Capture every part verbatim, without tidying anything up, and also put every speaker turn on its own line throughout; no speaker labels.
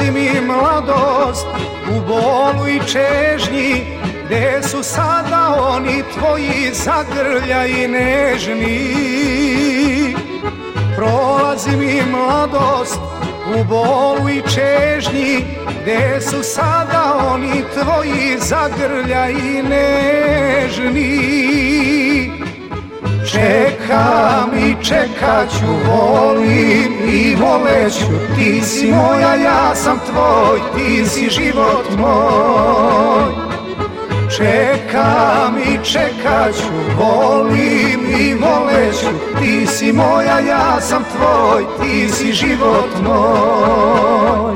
Prolazi mi mladost u bolu i čežnji, gde su sada oni tvoji zagrljaji nežni. Prolazi mi mladost u bolu i čežnji, gde su sada oni tvoji zagrljaji nežni. Čekam i čekat ću, volim i voleću, ti si moja, ja sam tvoj, ti si život moj. Čekam i čekat ću, volim i voleću, ti si moja, ja sam tvoj, ti si život moj.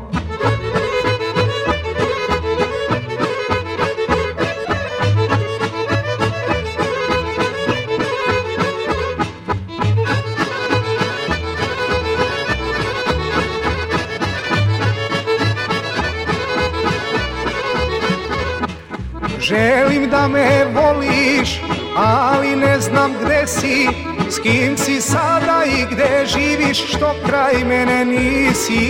Želim da me voliš, ali ne znam gde si, s kim si sada i gde živiš, što kraj mene nisi.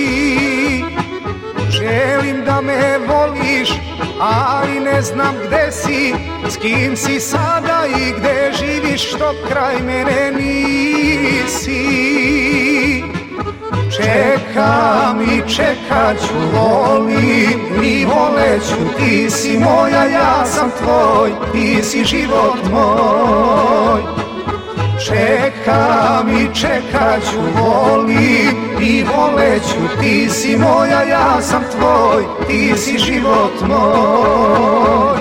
Želim da me voliš, ali ne znam gde si, s kim si sada i gde živiš, što kraj mene nisi. Čekam i čekat ću, volim i voleću, ti si moja, ja sam tvoj, ti si život moj. Čekam i čekat ću, volim i voleću, ti si moja, ja sam tvoj, ti si život moj.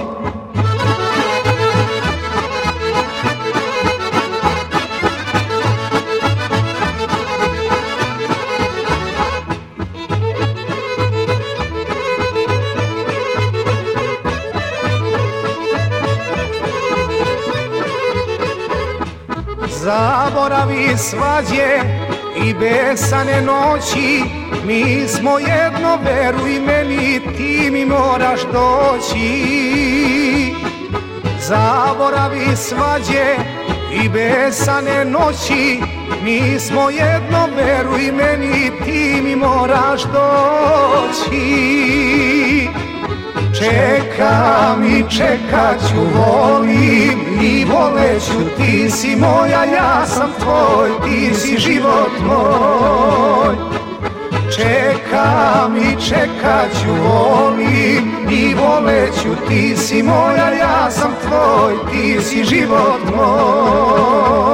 Zaboravi svađe i besane noći, mi smo jedno, veruj meni, ti mi moraš doći. Zaboravi svađe i besane noći, mi smo jedno, veruj meni, ti mi moraš doći. Čekam i čekat ću, volim i voleću, ti si moja, ja sam tvoj, ti si život moj. Čekam i čekat ću, volim i voleću, ti si moja, ja sam tvoj, ti si život moj.